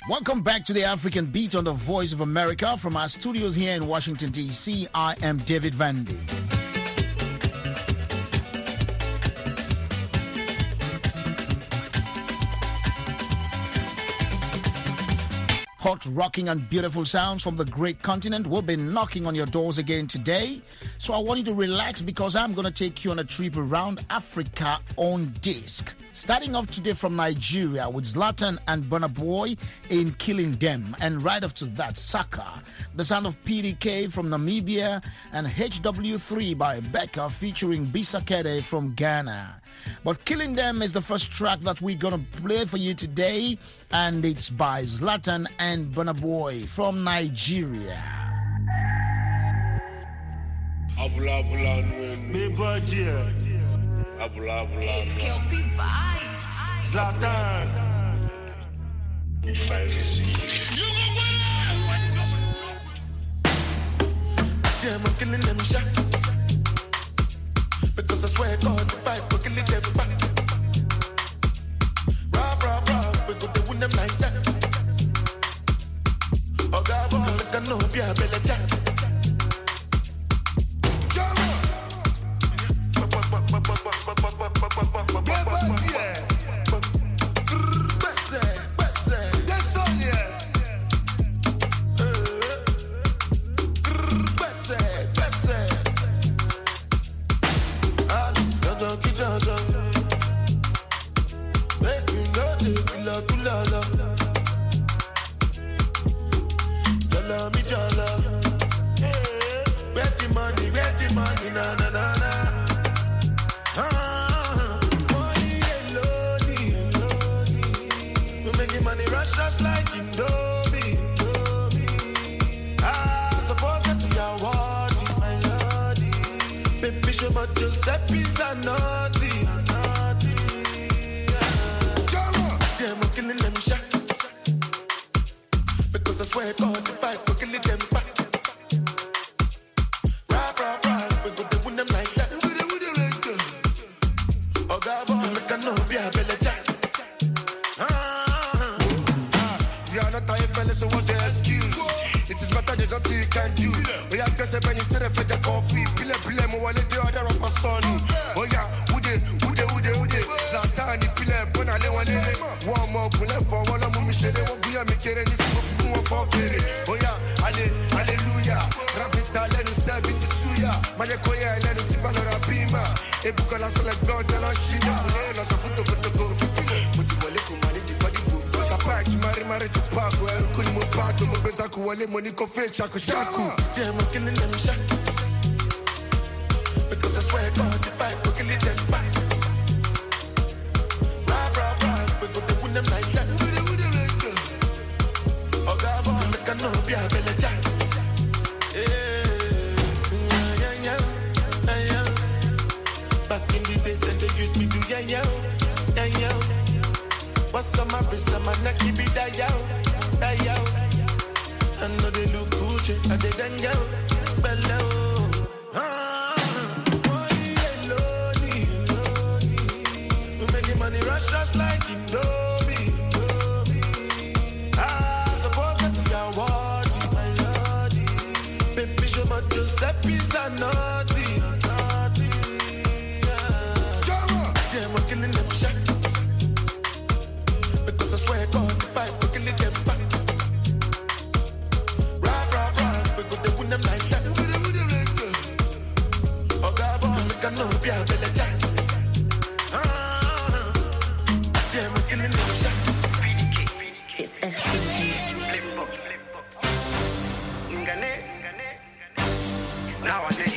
Welcome back to the African Beat on the Voice of America. From our studios here in Washington, D.C., I am David Vandy. Hot, rocking and beautiful sounds from the great continent will be knocking on your doors again today. So I want you to relax because I'm going to take you on a trip around Africa on disc. Starting off today from Nigeria with Zlatan and Burna Boy in Killing Them. And right after that, Saka, the sound of PDK from Namibia, and HW3 by Becca featuring Bisa Kede from Ghana. But Killing Them is the first track that we're going to play for you today, and it's by Zlatan and Burna Boy from Nigeria. It's Kelpie Vibes. Zlatan. If I receive. See, I'm killing them shot. Because I swear God, if I go kill them back. Rah, we go to win them like that. Oh, God, I can know, be a belly jack. Giuseppe's are naughty. See, I'm killing them shot. Because I swear God, if I go kill them back. Rah, we go to win them like that. Oh, God, boy, I can know be a belly jack. You are not tired, fellas, so what's the excuse? It is better there's nothing you can do. We are just a penny to the fed coffee. Pile, mo wale the other of my son. Oh yeah, ude. Zlatan, pile, bona le wale. One more pule for one of my shade. What we are making this move for fairy. Oh yeah, hallelujah. Rapita, let us serve it to Suya. Mayakoya, let us tip on a bima. A book on us like God, tell us she down. Let's have to put the go. But you will come on the body. Mari to park where you couldn't move back to Bezaku wale money coffee shaku. See, I'm killing them shot. Because I swear God, if I go kill them back. Rah, we go to win them like that. Oh God, boy, I can know be a belly jack. Back in the days, then they used me to yeah. What's on my wrist, on my neck, keep it that yo. I know they look Gucci, I did then go, below. We making money rush like Indomie. Suppose that's your word, my lordy. Baby, show my Giuseppe's are naughty. See, I'm killing them shot. Because I swear God, if I go kill them back. Rah, we go to win them like that. Oh God, boy, I can know be a belly jack. See, I'm killing them shot. It's STG. Nowadays.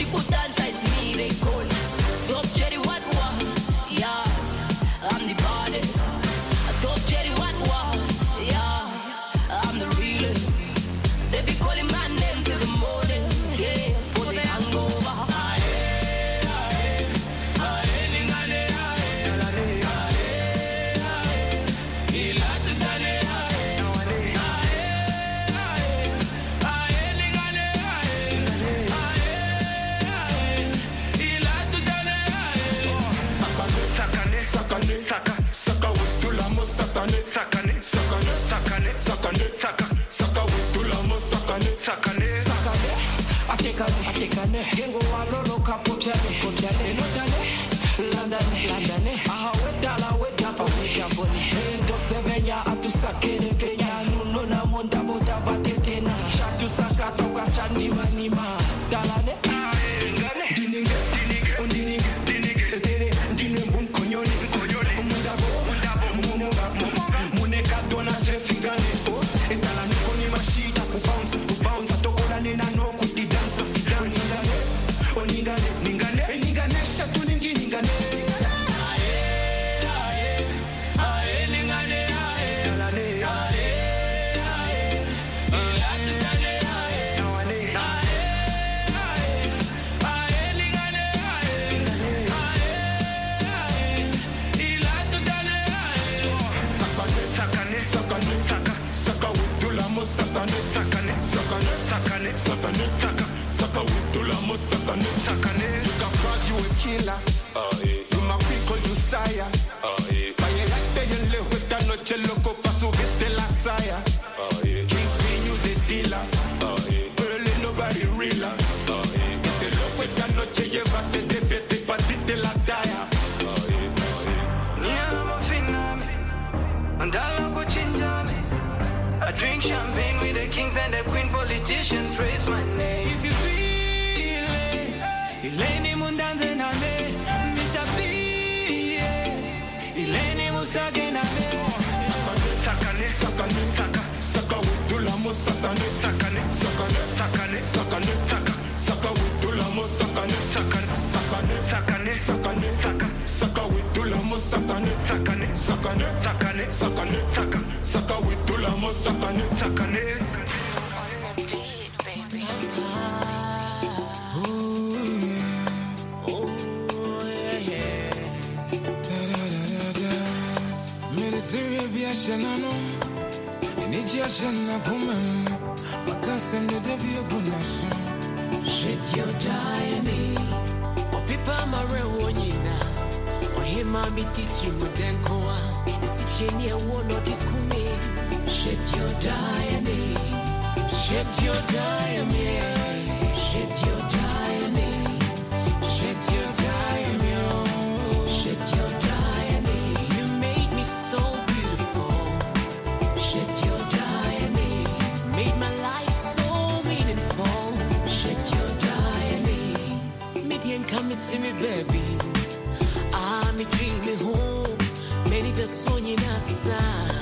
Chico dancer, it's me, they call it. Top cherry, what? Yeah, I'm the baddest. Top cherry, what? Yeah, I'm the realest. They be calling my name till the morning. Yeah, for the hangover. Atekane, gengo walolo kapotane, potane, notane, landane, aha wedala wedapa wedapone, endo sevenya atusakene venya, nuno na monda boda vatetena, chatu sakata kwa chanima nima, dalane, dininge, dine mbun konyoni, muneka dona tefingane, etalani koni mashita kubounce, atogolane na no kuti dance. Ningane, shatu ningi ningane. You can cross, you a killer. You my people, you sire. Bayelate you live with that noche loco pa subirte la saya. Kingpin, you the dealer. Girl, ain't nobody realer. Te loco esta noche, llévate de fiesta y partite la talla. Niama finame, andala go chinjame. I drink champagne with the kings and the queens, politicians praise my name. If you feel it, Ileni mundanze na me, Mr. B, Ileni musage na me. Saka witula mo sakane, saka witula mo sakane, saka witula mo sakane, saka witula mo sakane. Shanano, Nigia Shana Kumami, Makasem the Debbie Gunasu. Shed your diary, or Pipa Marewanina, or him, Mammy teach you Mudenkoa, is it Chenia one or the Kumi? Shed your diary, shed your diary, shed your diary, shed your diary, shed your diary. You made me so beautiful. Shed your diary, made my life so meaningful. Shed your diary, Midian come to me, baby. I'm a dreaming home. Many just want you nasa.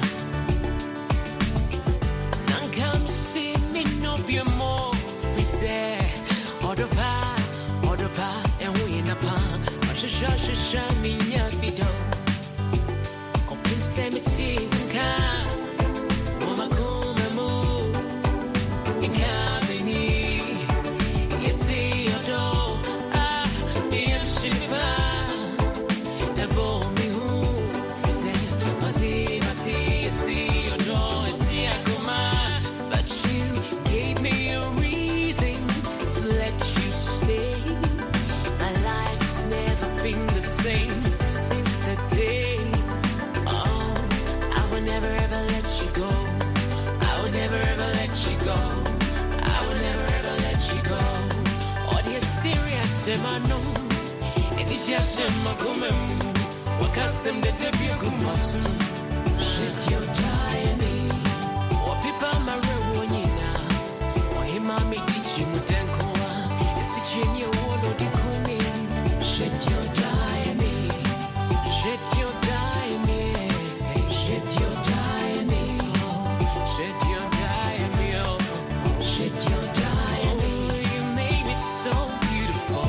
Nan come see me no be more. We say, Odopa, and we in a palm. Shasha, me, yabido. Compensate me, come. Mama, come and move. In cabini, you see your door. The shiva. The bomb, me who. Mati, you see your door. It's Yakuma. But you gave me a reason to let you stay. My life's never been the same since the day. Oh, I will never ever let you go. I will never ever let you go. I will never ever let you go. Oh, dear serious, I know. And it's just my kumemu. Wakasem the debut kumasu. Shed your diary. Or people marewanina. Or him, mommy teach you mudenkoa. Is it Chenia one or the Kumi? Shed your diary, shed your diary, shed your diary, shed your diary, shed your diary. Oh, you made me so beautiful.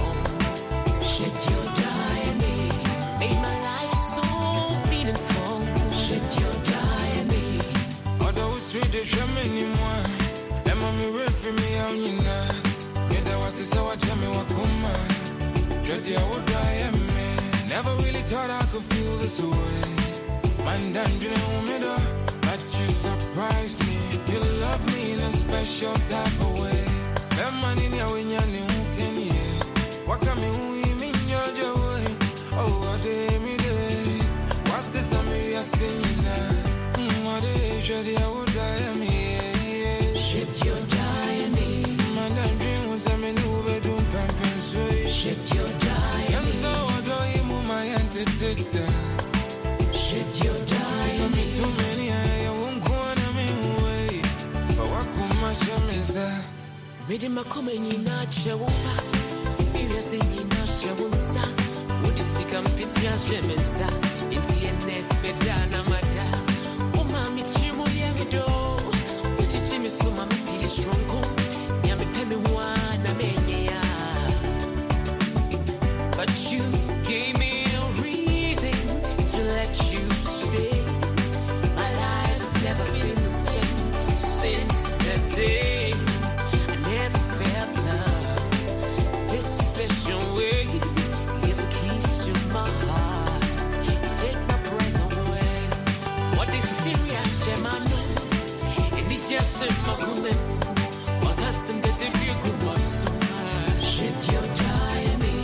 Never really thought I could feel this way. Man, but you surprised me. You love me in a special type of way. That man in your way, what can me in your joy? Oh, what day me day? What's this? I'm here singing now. What day? Should I would die me? Shit, you're dying me. Man, I'm dreaming was a man who would do pumping so. Shit, you're dying. I'm so adoring my antecedent. Shit, you're dying me. Too many, I won't go on me way. But what could my shame is that? Made him a coming in a chewpa. If you're saying no shewunsa, would you see come pity and shemensa? It's your net, Bedana Mata. Oh, mammy, Chimu Yamido. Which is Jimmy so mammy feel strong. Yammy Pemmy one, I mean, but you gave me a reason to let you stay. My life has never been the same since that day. I never felt love this special way. Here's a keys to my heart. You take my breath away. What is serious, Shemano? And it just said my woman. What has them that they feel good was shit, you're dying me.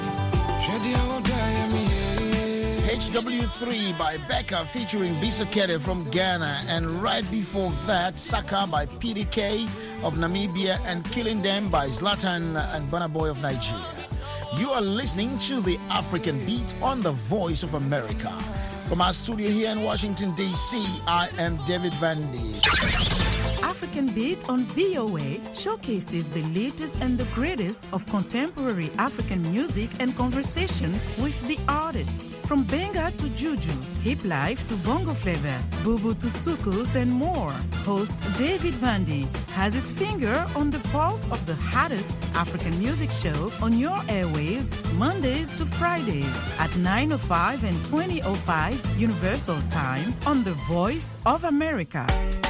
HW3 by Becca featuring Bisa Kere from Ghana, and right before that, Saka by PDK of Namibia and Killing Them by Zlatan and Burna Boy of Nigeria. You are listening to the African Beat on the Voice of America. From our studio here in Washington, D.C., I am David Vandy. African Beat on VOA showcases the latest and the greatest of contemporary African music and conversation with the artists. From Benga to Juju, Hip Life to Bongo Flava, Bubu to Sukus and more. Host David Vandy has his finger on the pulse of the hottest African music show on your airwaves Mondays to Fridays at 9:05 and 20:05 Universal Time on the Voice of America.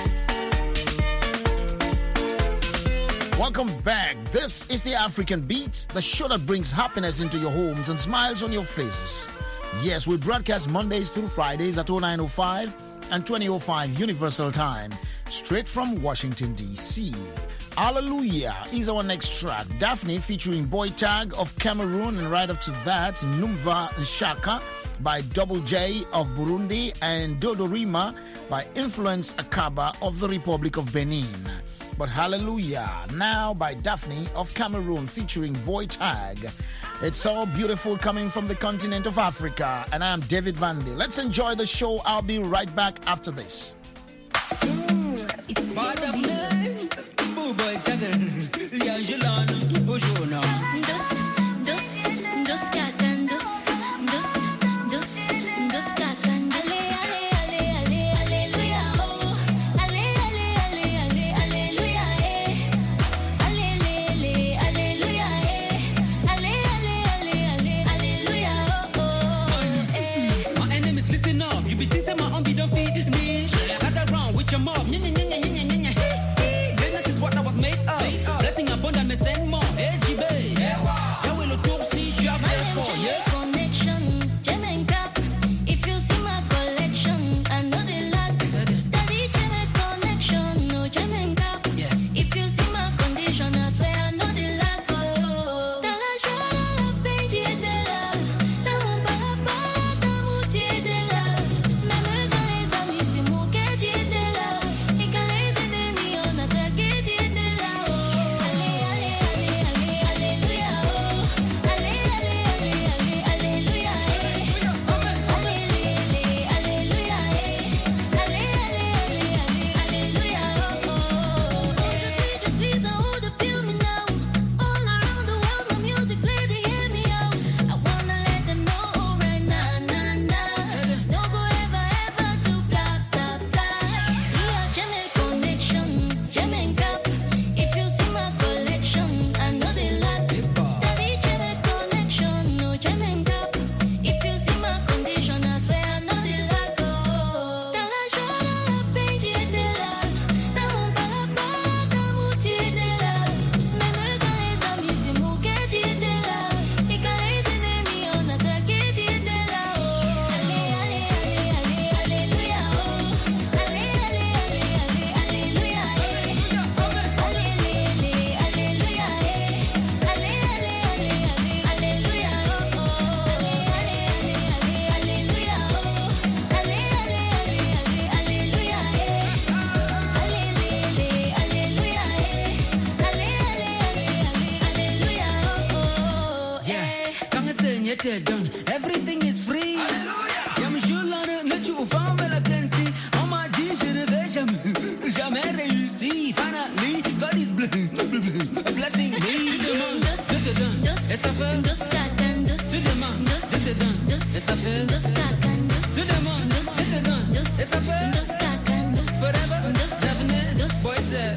Welcome back. This is the African Beat, the show that brings happiness into your homes and smiles on your faces. Yes, we broadcast Mondays through Fridays at 09:05 and 20:05 Universal Time, straight from Washington, D.C. Hallelujah is our next track. Daphne featuring Boy Tag of Cameroon, and right after that, Numva Nshaka by Double J of Burundi, and Dodorima by Influence Akaba of the Republic of Benin. But Hallelujah, now by Daphne of Cameroon featuring Boy Tag. It's all beautiful coming from the continent of Africa, and I'm David Vandy. Let's enjoy the show. I'll be right back after this. It's Boy Tag, This is what I was made of. Blessing abundant, me send more. Hey, it done. Everything is free. Yam shulana na chu fam la tensi. On m'a dit je ne vais jamais réussir. Finally, God is blessing me. Tu demandes, je te donne. Et ça fait, tu demandes, je te donne. Et ça fait, tu demandes, je te donne. Et ça fait, forever, seven, boy, it's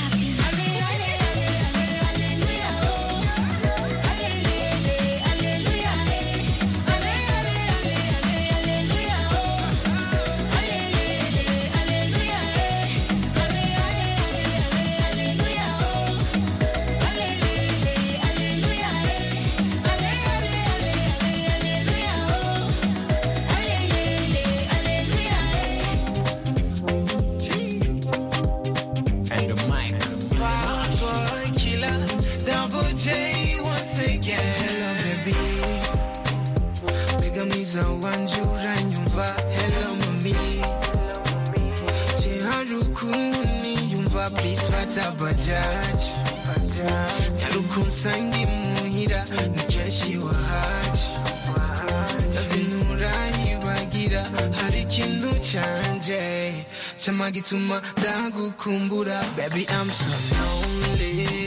please fata bajaj Yarukun sangi muhira Nikeshi wa haji Nazinurahi bagira Hari kindu chanje Chama gituma dagu kumbura Baby I'm so lonely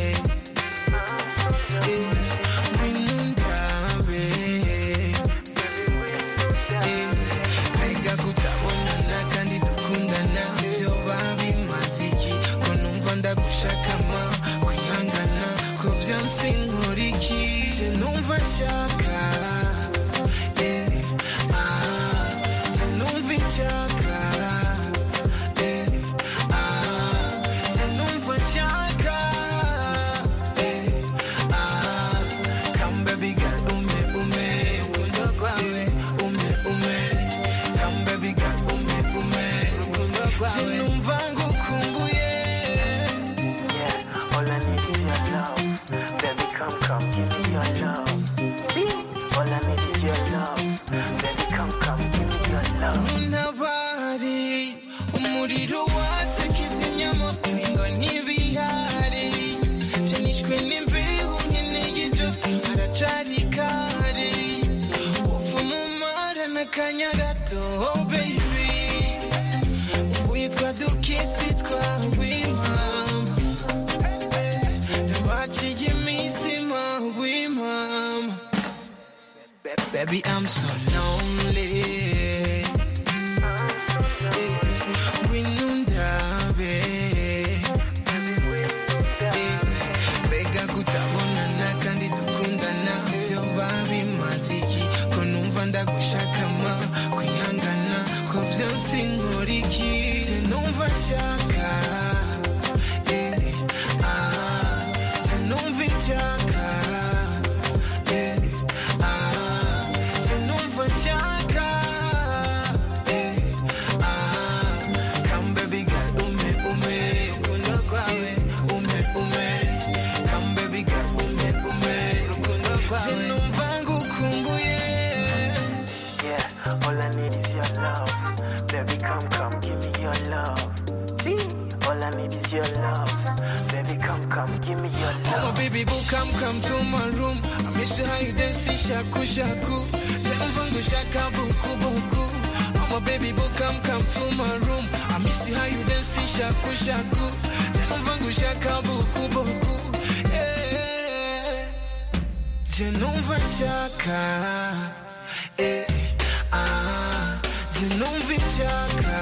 Oh baby, we twa do kiss it kwa we mama. Nabachi yimisima we mama. Baby I'm so lonely. We nundabe. Bega kutabona na kandi dukunda na vyo babi maziki konumva ndagushakama kuyangana ko vyose nkoriki je numva shaka je numva ichaka je numva shaka come baby girl ume kundo kwawe ume come baby girl ume kundo kwawe je numva ngukumbuye. All I need is your love. Baby, come, give me your love. See? All I need is your love. Baby, come, give me your love. Oh, my baby, boo, come to my room. I miss you how you dance, shaku, shaku. Janvangu, shaka, buku, buku. Oh, my baby, boo, come to my room. I miss you how you dance, shaku, shaku. Janvangu, shaka, buku, buku. Yeah. Janva, shaka. Eh. Je non vichaka,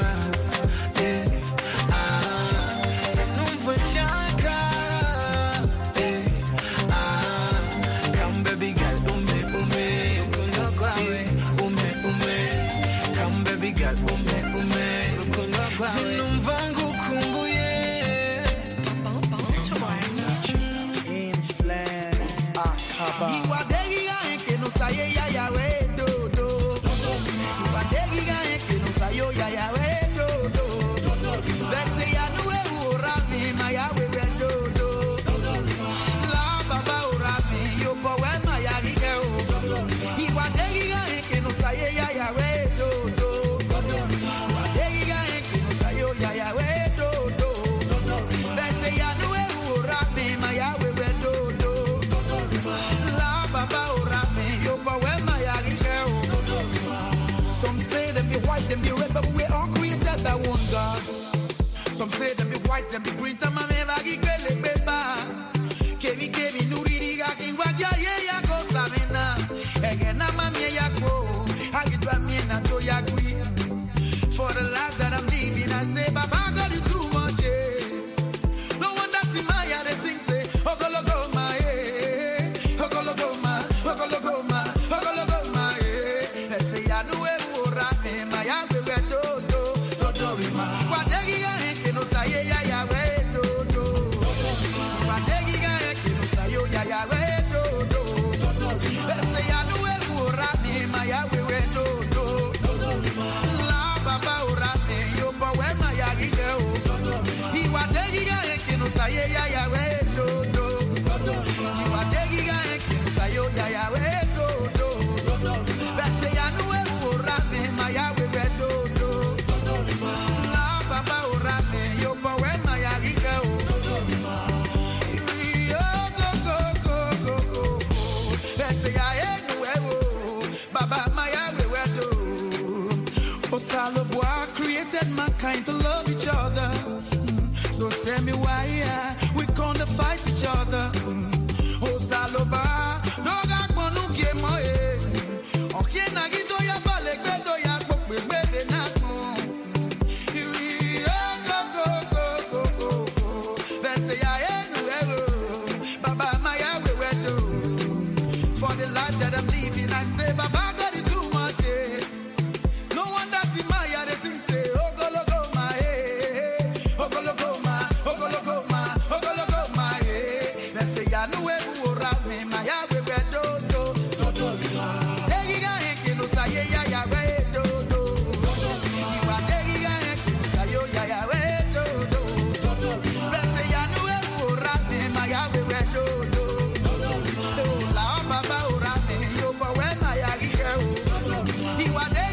je non vichaka, come baby girl, ume, kundo kwawe, ume, come baby girl, ume, kundo kwawe, je non vangu kumbuye. Influence, haba. Iwadegi ya eke no saye ya yawe. Yo ya ya we do do. Let's say I know who rami my ya we do do. La baba rami yo po we my ya ri e o. He wa dey ya e no say ya ya we do do. Wa dey ya e no say yo ya ya we do do. Let's say I know who rami my ya we do do. La baba Some say them be white, them be green, time I'm ever giggle beba. Kemi, nuri diga king wagya ya go samina. Again, I'm a me ya go. I get to me and do ya agree. For the life that I'm living, I say, Baba got you too much. No one that's in my yard, they sing, say, Ogologoma, Ogologoma, Ogologoma, Ogologoma, let's say, I know where we're rapping, my yard, we were do. What they get, no say, ya, do. What they get, no say, ya, do. Let's say, I know where we're rapping, my yard, we were do. La Baba, rapping, you, but when my yard, he was there, no say, ya, do. He was there, no say, ya, do. Let's say, I know where we're rapping, my yard, we were do. Osaloboa created mankind to love each other. So tell me why we gonna fight each other. Osaloboa, no gakbonu kemo okie nagito ya balekbedo ya kokbebe na Baba Maya we do. For the life that I'm living, I say Baba got it too much. No one that's in my yard, they sing, say, Ogologoma, Ogologoma, Ogologoma, Ogologoma, let's say, I know where we were at me, my yard, we were do. Hey, you no say, ya, we do. You are there, you say, ya, we do. Let's say, I know where we were at me, my yard, we were do. La Baba, Urame, you, but when my yard, you are there.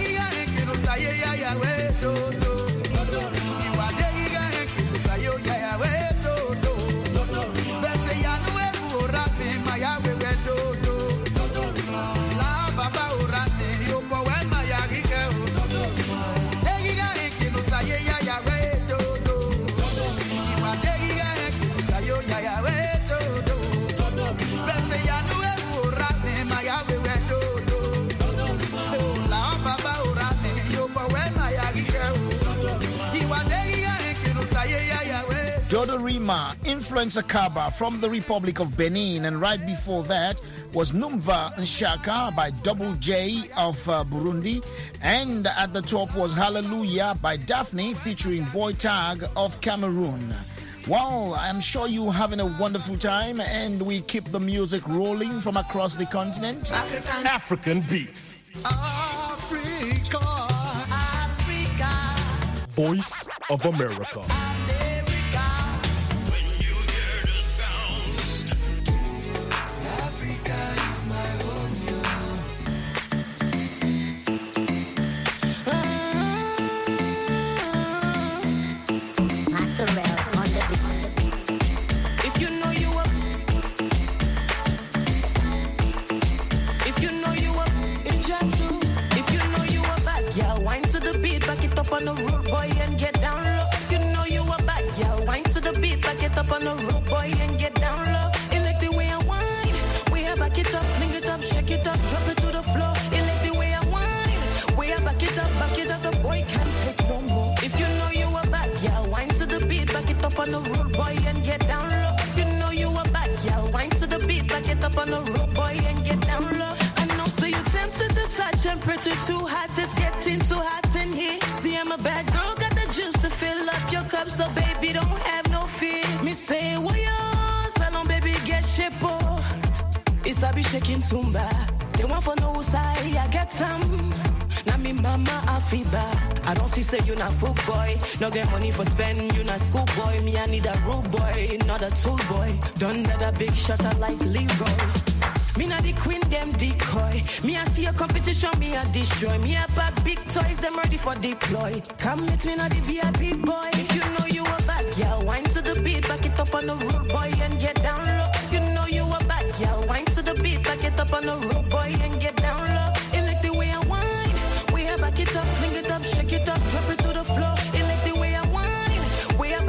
Jodorima, Influencer Kaba from the Republic of Benin, and right before that was Numva Nshaka by Double J of Burundi, and at the top was Hallelujah by Daphne featuring Boy Tag of Cameroon. Well, I'm sure you're having a wonderful time, and we keep the music rolling from across the continent. African beats. Africa. Voice of America. On the road, boy, and get down low. If you know you a bad girl, wine to the beat, back it up on the road, boy, and get down low. You like the way I whine, way I back it up, fling it up, shake it up, drop it to the floor. You like the way I whine, way I back it up, the boy can't take no more. If you know you a bad girl, wine to the beat, back it up on the road, boy, and get down low. If you know you a bad girl, wine to the beat, back it up on the road, boy, and get down low. I know, so you tempted to touch temperature too hot, it's getting too hot in here. See, I'm a bad girl, got the juice to fill up your cup, so baby, don't have no fear. Me say, well, yo, salon, baby, get shape, oh. It's a be shaking tumba. They want for no side, I get some. Now me mama, I feel bad. I don't see say you not fool boy. No get money for spend, you not school boy. Me, I need a rude boy, not a tool boy. Done that a big shot, I like Leroy. Me not the queen, them decoy. Me I see a competition, me I destroy. Me I pack big toys, them ready for deploy. Come meet me not the VIP boy. If you know you a bad girl, wine to the beat, back it up on the road boy and get down low. If you know you a bad girl, wine to the beat, back it up on the road boy and get down low. You like the way I whine, way I back it up, fling it up, shake it up, drop it to the floor. You like the way I whine, way I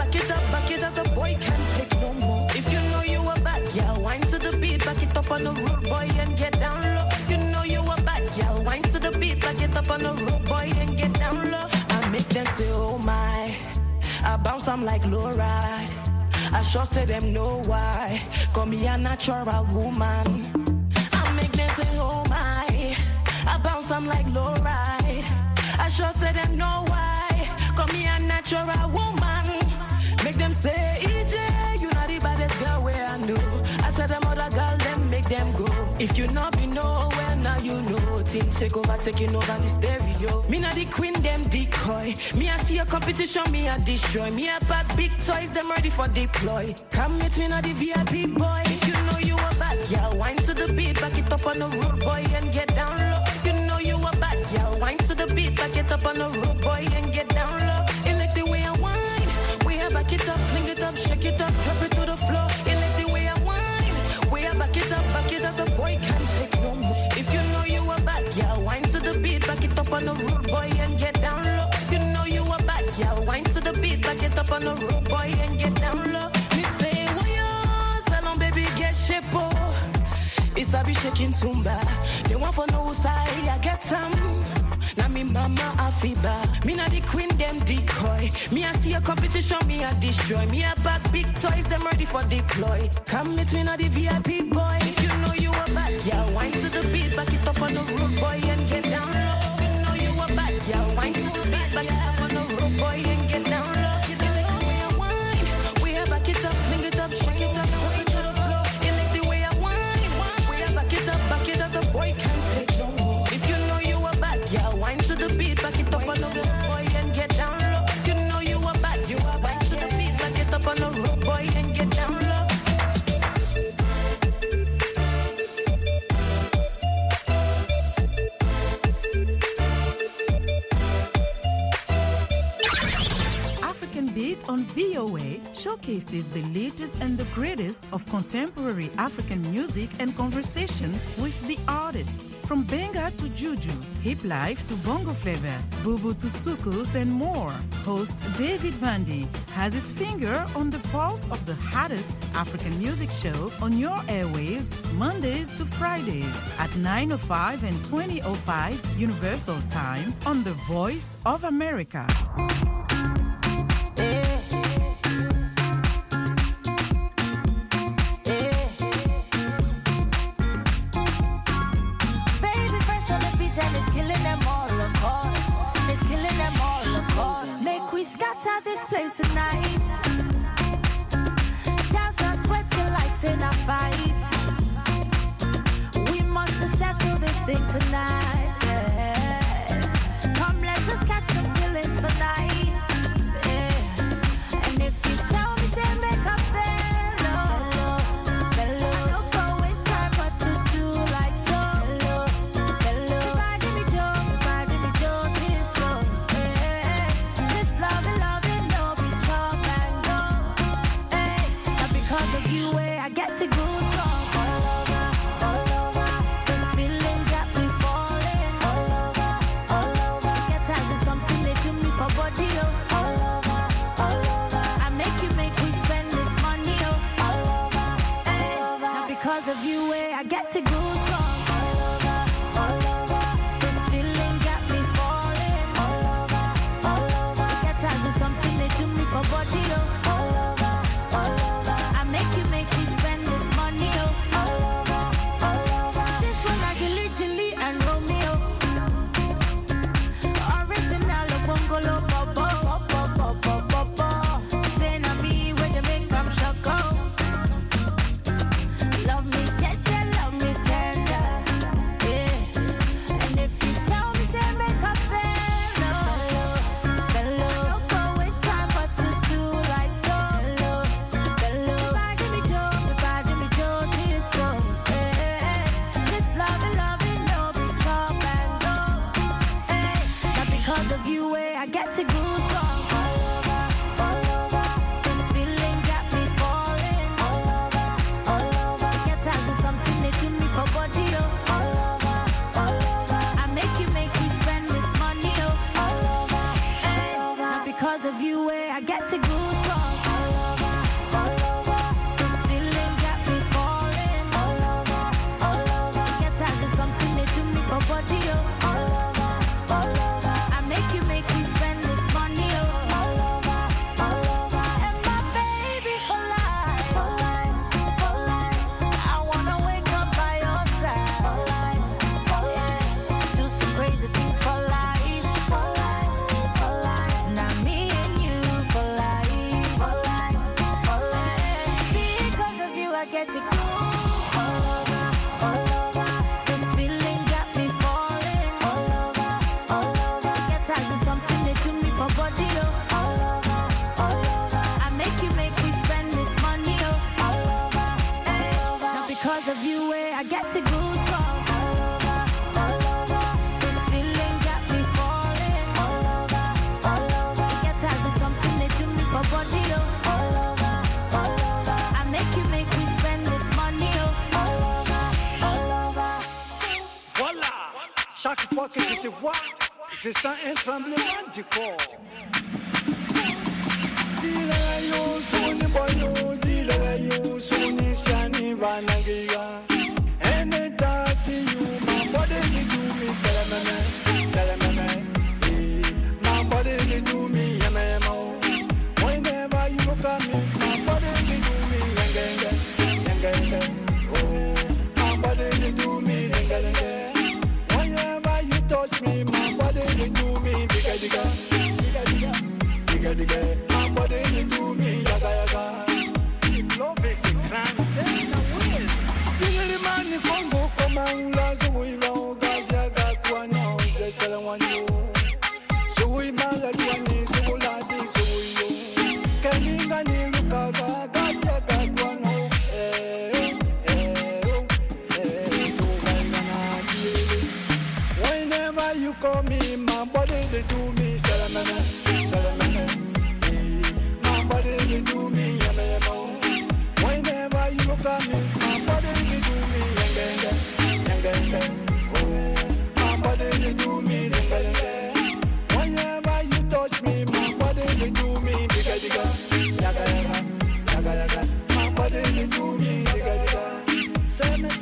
back it up on the road, boy, and get down low. If you know you a bad girl, wine to the beat, back it up on the road, boy, and get down low. I make them say, oh my, I bounce, I'm like low ride. I sure say them know why, call me a natural woman. I make them say, oh my, I bounce, I'm like low ride. I sure say them know why, call me a natural woman. Make them say, EJ, you not the baddest girl where I know. I said them other girl, them make them go. If you not be nowhere, now you know. Things take over, taking over the stereo. Me not the queen, them decoy. Me I see a competition, me I destroy. Me I pack big toys, them ready for deploy. Come meet me not the VIP boy. If you know you a bad girl, wine to the beat, back it up on the road, boy, and get down low. If you know you a bad girl, wine to the beat, back it up on the road, boy, and get down low. It like the way I whine. Back it up, fling it up, shake it up, drop it to the floor. It like the way I whine. Way I back it up, the boy can't take no more. If you know you a bad girl, wine to the beat, back it up on the road, boy, and get down low. If you know you a bad girl, wine to the beat, back it up on the road, boy, and get down low. Me say, well, salon baby, get shape, oh. It's a be shaking tumba. They want for no side, I get some. Now me mama a fiba. Me not the queen, them decoy. Me I see a competition, me I destroy. Me I back big toys, them ready for deploy. Come meet me not the VIP boy. If you know you a bad girl, wine to the beat, back it up on the road, boy, and get down low. If you know you a bad girl, wine to the beat, back it up on the road, boy, and get down low. It like the way I whine. We I back it up, fling it up, shake it up, drop it to the floor. It like the way I whine. We I back it up, the boy can't take no more. If you know you a bad girl, wine to the beat, back it up on the road, boy, and get down low. If you know you a bad, you a wine to the beat, back it up on the road, boy, and get down low. African Beat on VOA showcases the latest and the greatest of contemporary African music and conversation with the artists. From Benga to Juju, Hip Life to Bongo Flava, Bubu to Sukus and more. Host David Vandy has his finger on the pulse of the hottest African music show on your airwaves Mondays to Fridays at 9:05 and 20:05 Universal Time on The Voice of America. Love me tender, because of you, I get to goosebumps all over, all over. This feeling got me falling all over, all over. It gets as if something they do me for body, oh, all over, all over. I make me spend this money, oh, all over, all over. Voilà, chaque fois que je te vois, je sens un tremblement du corps. Zilayo, soni boyo, zilayo, soni shani vanagiga. Anytime I see you, my body they do me salamame, salamame. My body they do me yamamo. Whenever you look at me, my body they do me yanga. Oh, my body they do me yanga. Whenever you touch me, my body they do me diga. My body they do me yaga. If love is a crime, then I will. Dingli mani kongo koma ula zuwi ba gaja ga kwano je salawanyo. Zuwi mala kwani zuula di zuwi yo. Kaninga ni luka ga gaja ga kwano. Whenever you call me, my body they do me salamana. My body they do me yamamo. Whenever you look at me, my body they do me yanga. Oh, my body they do me yanga. Whenever you touch me, my body they do me diga. Yaga. My body they do me diga. Say me.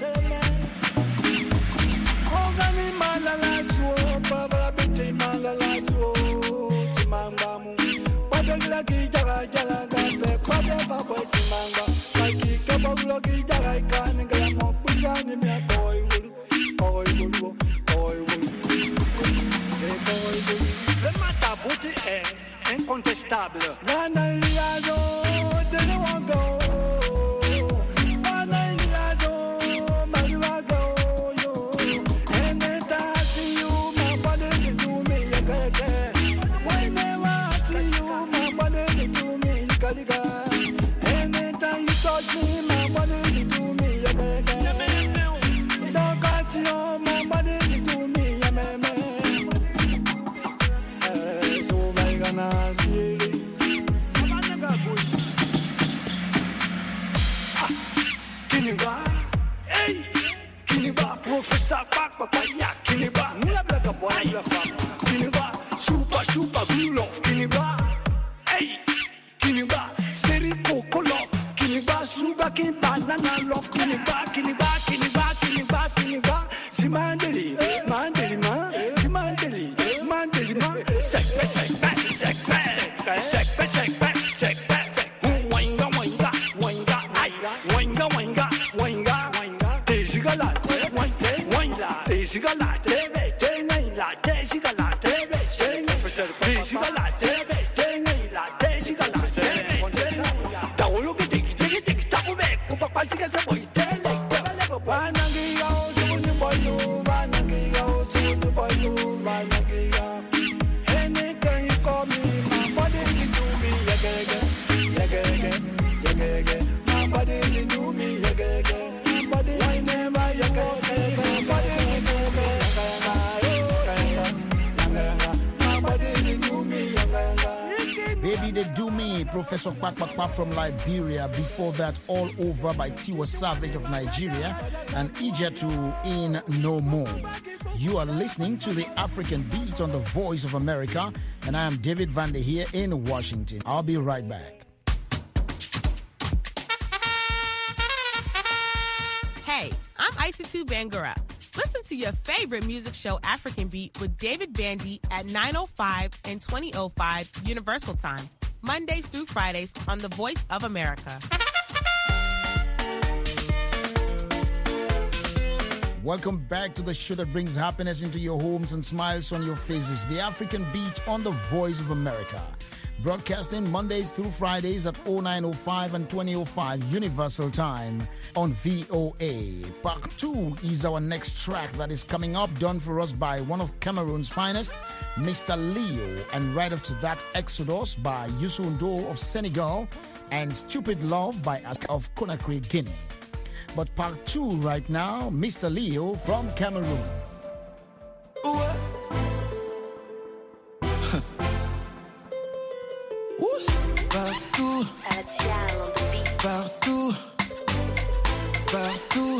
Ogani malala suo, babala bete malala suo, simangamu. Padagla ki jaga gape, padaba boy simanga. Kaki kabaglo ki jaga kan galamo pujani me boy wulu. Le matabuti est incontestable. Nana liazo, de wango. Anytime you touch me, my body they do me Don't cast you, my body they do me So I gonna see it. Kiniba, hey, Kiniba, Professor Papaya, Kiniba, Mulaga boy, Kiniba, super cool of Kiniba, hey. Kiniba, seri coco love. Kiniba, sugar king banana love. Kiniba. Simandeli, mandeli ma. Sekpe. Wanga. Anything you call me, my body they do me yaga. My body they do me yaga. My body whenever you go my body they do me yaga. My body they do me yaga. Baby, they do me. Professor Kpakpakpa from Liberia. Before that, All Over by Tiwa Savage of Nigeria and Ijetu in No More. You are listening to the African Beat on the Voice of America, and I am David Vander here in Washington. I'll be right back. Hey, I'm Icy2 Bangura. Listen to your favorite music show, African Beat, with David Bandy at 9:05 and 20:05 Universal Time, Mondays through Fridays on the Voice of America. Welcome back to the show that brings happiness into your homes and smiles on your faces. The African Beat on the Voice of America. Broadcasting Mondays through Fridays at 09:05 and 20:05 Universal Time on VOA. Part 2 is our next track that is coming up, done for us by one of Cameroon's finest, Mr. Leo. And right after that, Exodus by Youssou N'Dour of Senegal and Stupid Love by Aska of Conakry, Guinea. but part 2 right now, Mr. Leo from Cameroon. Partout, partout, partout.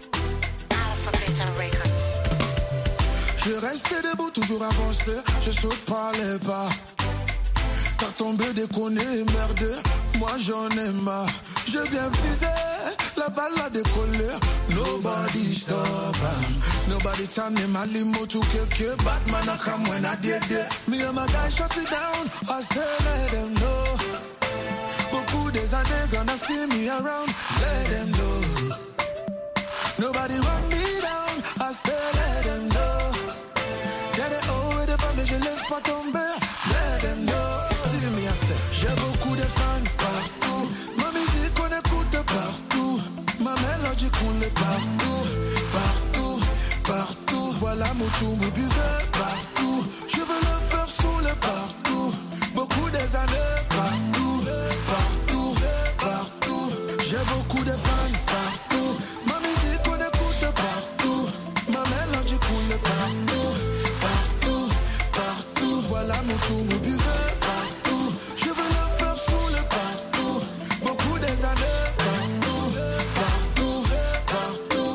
Je restais debout, toujours avancé, je saute par les pas. T'as tombé, déconné, merde, moi j'en ai marre. J'ai bien visé, la balle a décollé. Nobody stop, nobody turn in my limo to kill. Batman I come when I did it. Me and my guys shut it down, I say let them know. Beaucoup des années gonna see me around, let them know. Nobody run me down, I say let them know. Get it over the bomb, je laisse pas tomber, let them know. See me, I say, j'ai beaucoup de fans partout. Ma musique on écoute partout. Ma mélodie coule partout, partout, partout. Voilà mon tour, mon buveur partout. Je veux le faire sous le partout. Beaucoup des années partout, partout, partout. J'ai beaucoup de fans partout. Ma musique on écoute partout. Ma mélodie coule partout, partout, partout. Voilà mon tour, mon buveur partout. Je veux le faire sous le partout. Beaucoup des années partout, partout, partout.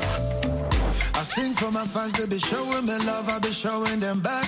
I sing for my fans, they be showing me love, I be showing them back.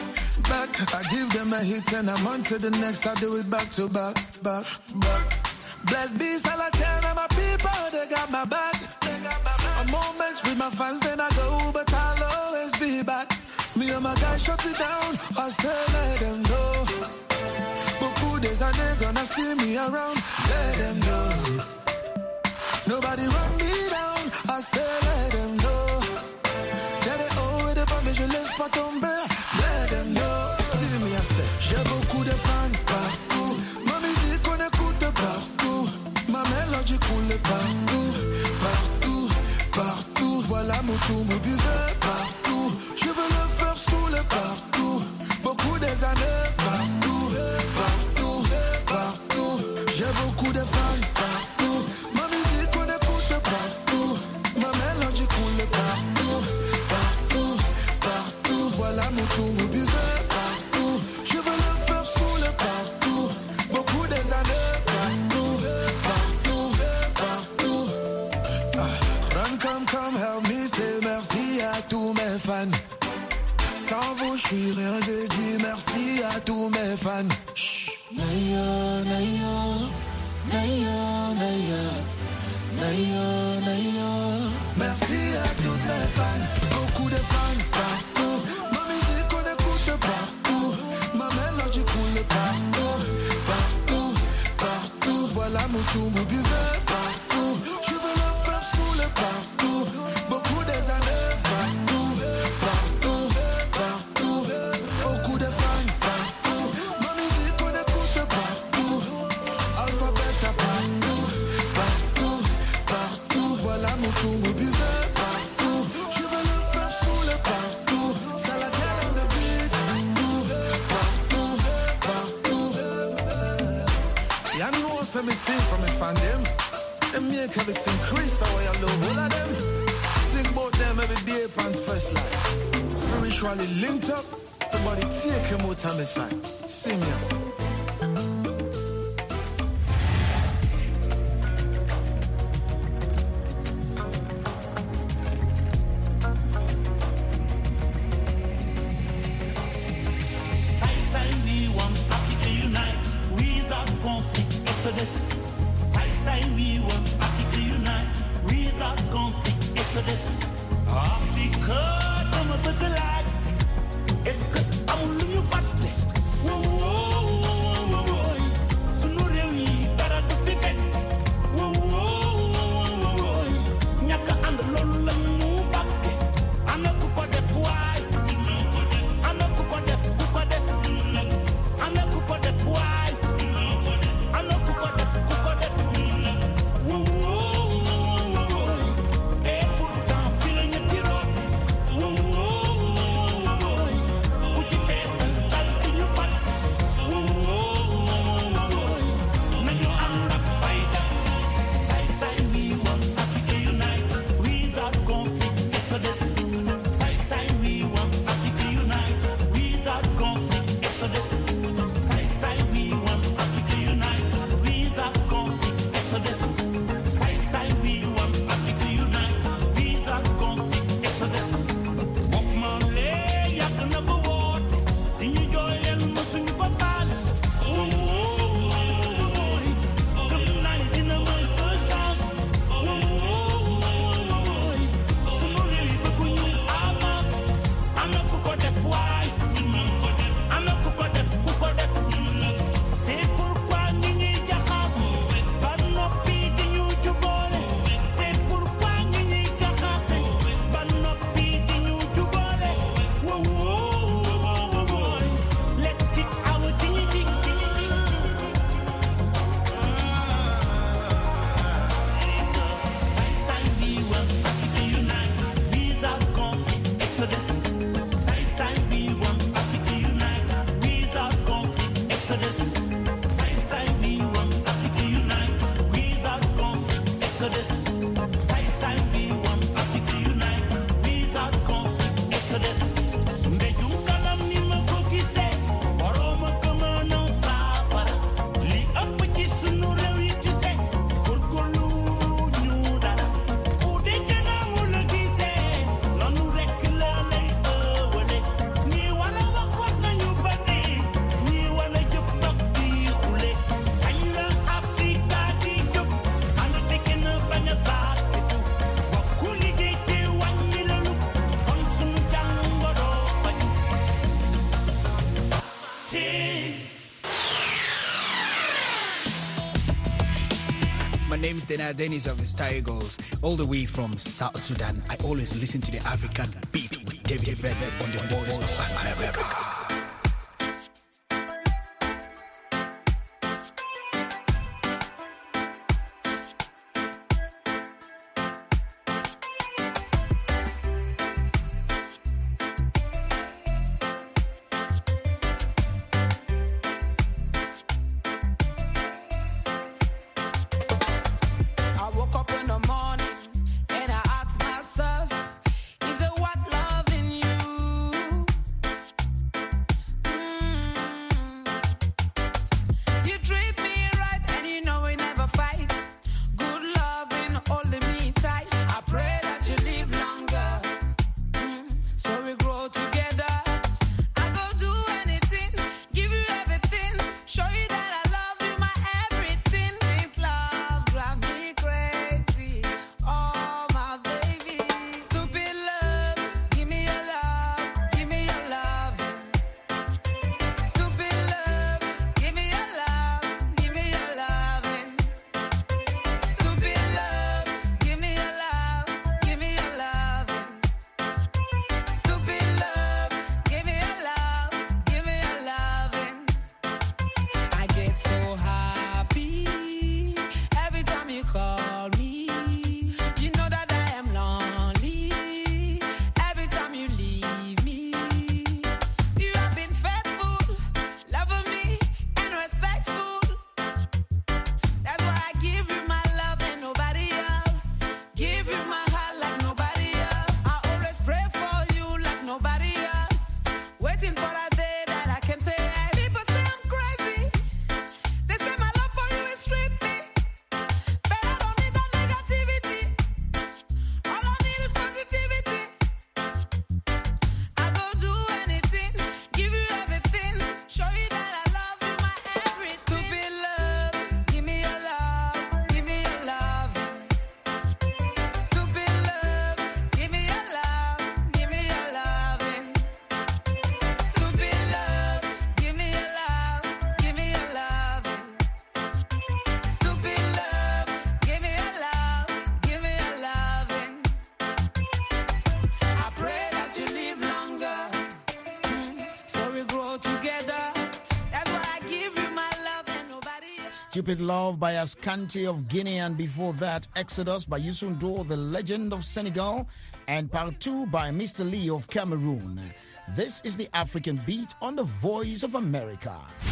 I give them a hit and I'm on to the next. I do it back to back, back, back. Blessed be Salatiel and my people, they got my back. A moment with my fans, then I go, but I'll always be back. Me and my guys shut it down, I say let them know. Beaucoup des années gonna see me around, let them know. Nobody run me down, I say let them know. Get it over the bomb, je laisse pas tomber, let them know. See me, I say, j'ai beaucoup de fans partout. Ma musique on écoute partout. Ma mélodie coule partout, partout, partout. Voilà mon tour, mon buveur partout. Je veux le faire sous le partout. Beaucoup des années partout, partout, partout. J'ai beaucoup de fans partout. Ma musique on écoute partout. Ma mélodie coule partout, partout, partout. Voilà mon tour, mon buveur partout. Je veux le faire sous le partout. Beaucoup des années partout, partout, partout. Run, come, help me, say merci à tous mes fans. Sans vous, je suis rien, j'ai dit merci à tous mes fans. Naya, naya, naya, naya, naya, naya. Merci à tous mes fans, beaucoup de fans partout. Ma musique on écoute partout. Ma mélodie coule partout, partout, partout. Voilà mon tour, mon buveur partout. Je veux le faire sous le partout. Beaucoup des années partout, partout, partout. Beaucoup de fans partout. Ma musique on écoute partout. Alphabet partout, partout, partout. Voilà mon tour, mon buveur partout. Je veux le faire sous le partout. Salatiel on the beat, partout, partout, partout. Y'all know what me sing from me fan them. Them make everything Chris how I love all of them. Think about them every day upon first line. Spiritually linked up, the body take him out on the side. Sing yourself. We want Africa unite. Without conflict, exodus. We want Africa unite. Without conflict, exodus. Africa, dama bëgg laaj. Est-ce que amul lu ñu fàtte? Sunu réew yi dara du fi benn. Ñàkk ànd loolu la ñu bàkke. Ana ku ko def waay. Ana ku ko def ku ko def. Ana ku ko def waay. Ana ku ko def ku ko def. Et pourtant fi la ñu tiroon. want Africa unite, without conflict, exodus. Sai we want Africa unite, without conflict, exodus. Sai we want Africa unite, without conflict, exodus. Sai we want Africa unite, without conflict, exodus. Mbejum kanam ni ma ko gisee, waroma ko mënoo saafara. Li ëpp ci sunu réew yi ci se, góorgóorlu ñu dara. Bu dee kanaamu la gisee, noonu rekk la lay ëwale. Ñi wala wax nañu ba dee, ñi wala jëf nag di xule. Kañ la Afrika di jóg, ànd te kenn bañ a saaketu. Bokku liggéey te wàññi lalu, kon sunu jàngoro bañu. My name is Dena Dennis of the Star Eagles, all the way from South Sudan. I always listen to the African beat with David Velvet on the Voice of America. I woke up in the morning and I asked myself, is it what loving you? You treat me right and you know we never fight. Good loving holding me tight. I pray that you live longer, so we grow together. I go do anything, give you everything, show you that I love you, my everything. This love drives me crazy, oh my baby. Stupid love, give me your love, give me your love. Stupid love, give me your love, give me your loving. Stupid love, give me your love, give me your loving. Stupid love, give me your love, give me your loving. I get so happy every time you call me. You know that I am lonely every time you leave me. You have been faithful, loving me and respectful. That's why I give you my love and nobody else. Give you my heart like nobody else. I always pray for you like nobody else. Waiting for that day that I can say yes. People say I'm crazy. They say my love for you is trippy. But I don't need that negativity. All I need is positivity. I go do anything, give you everything, show you that I love you, my everything. Stupid love, give me your love, give me your loving. Stupid love, give me your love, give me your loving. Stupid love, give me your love, give me your loving. Stupid love, give me your love, give me your loving. I pray that you live longer, so we grow together. That's why I give you my love and nobody else. Stupid Love by Ascanti of Guinea, and before that, Exodus by Youssou N'Dour, the legend of Senegal, and Part 2 by Mr. Lee of Cameroon. This is the African Beat on the Voice of America.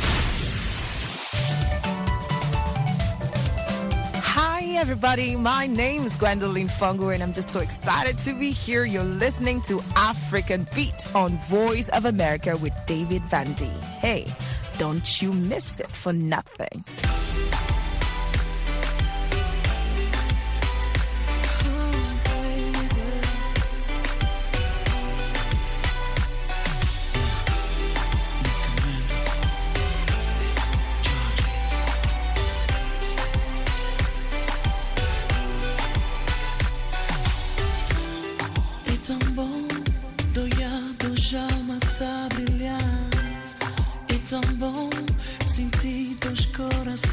Hi, everybody. My name is Gwendolyn Fungo, and I'm just so excited to be here. You're listening to African Beat on Voice of America with David Vandy. Hey, don't you miss it for nothing. É tão bom, doiado já mata a brilhar. É tão bom sentir teus corações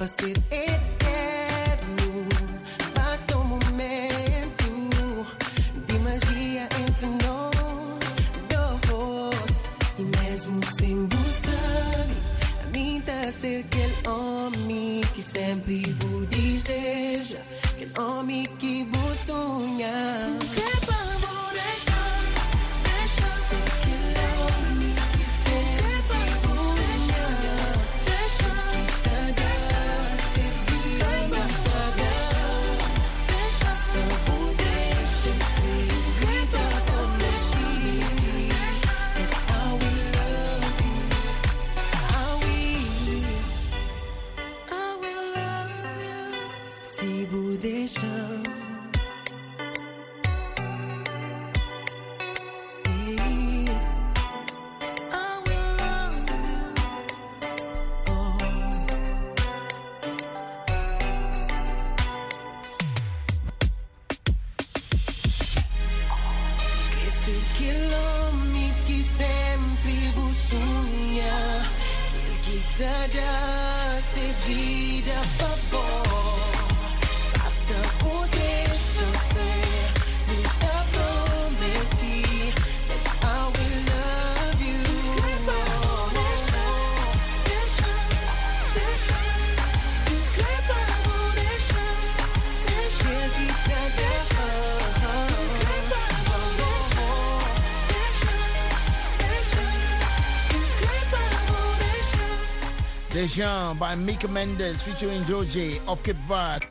para ser eterno. Basta um momento de magia entre nós dois. E mesmo sem você, a mim tá ser aquele homem que sempre vos deseja, aquele homem que vos sonha. Se vos deixar. Dejan by Mika Mendes featuring Georgie of Cape Verde.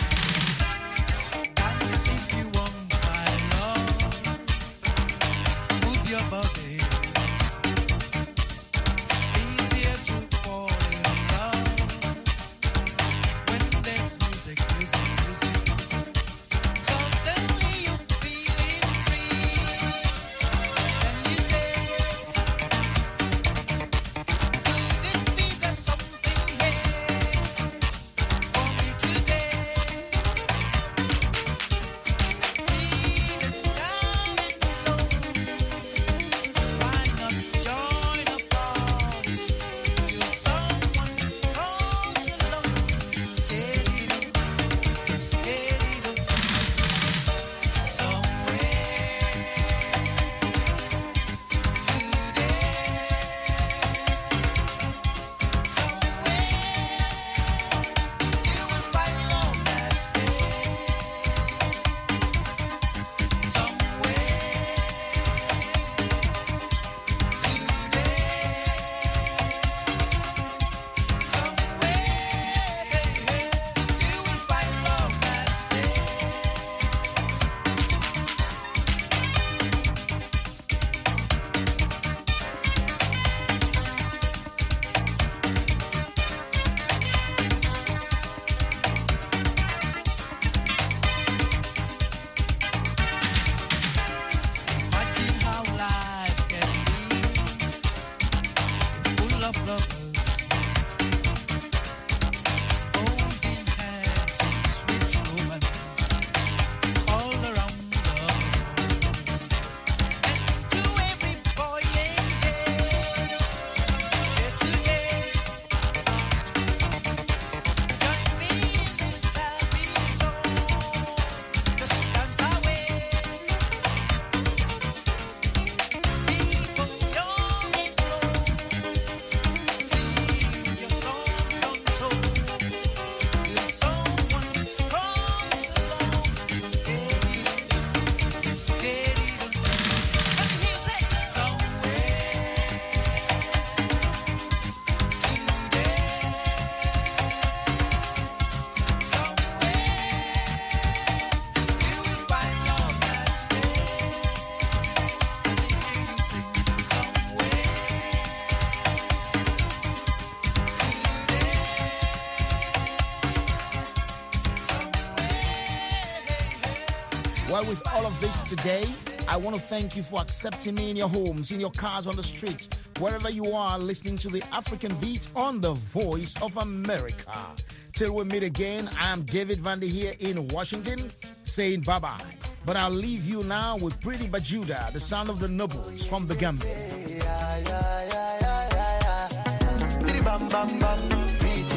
Well, with all of this today, I want to thank you for accepting me in your homes, in your cars, on the streets, wherever you are listening to the African Beat on the Voice of America. Till we meet again, I'm David Vandy here in Washington saying bye-bye. But I'll leave you now with Pretty Bajuda, the sound of the Nobles from the Gambia. Bam, bam, bam.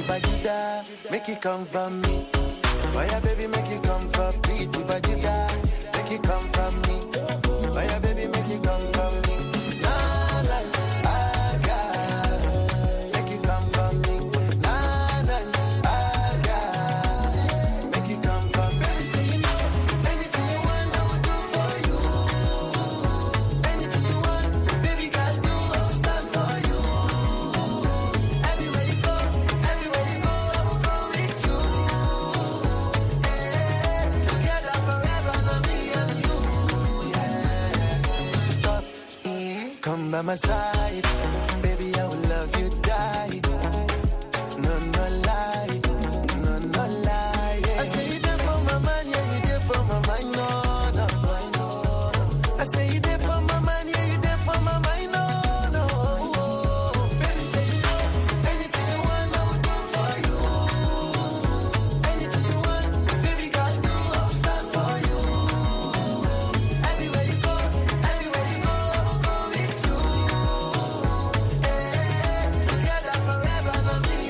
Bajuda, make it come from me. Oh yeah, baby, make it come from me. Bajuda, make it come from me. Oh yeah, baby, make it come from me. Nah, nah, ah, yeah. Make it come from me. Nah, nah, ah, yeah. Make it come from me. Baby, say you know, anything you want, I will do for you. Anything you want, baby, girl, do, I will stand for you. Everywhere you go, I will go with you. Together forever, not me and you. Yeah. Stop, come by my side.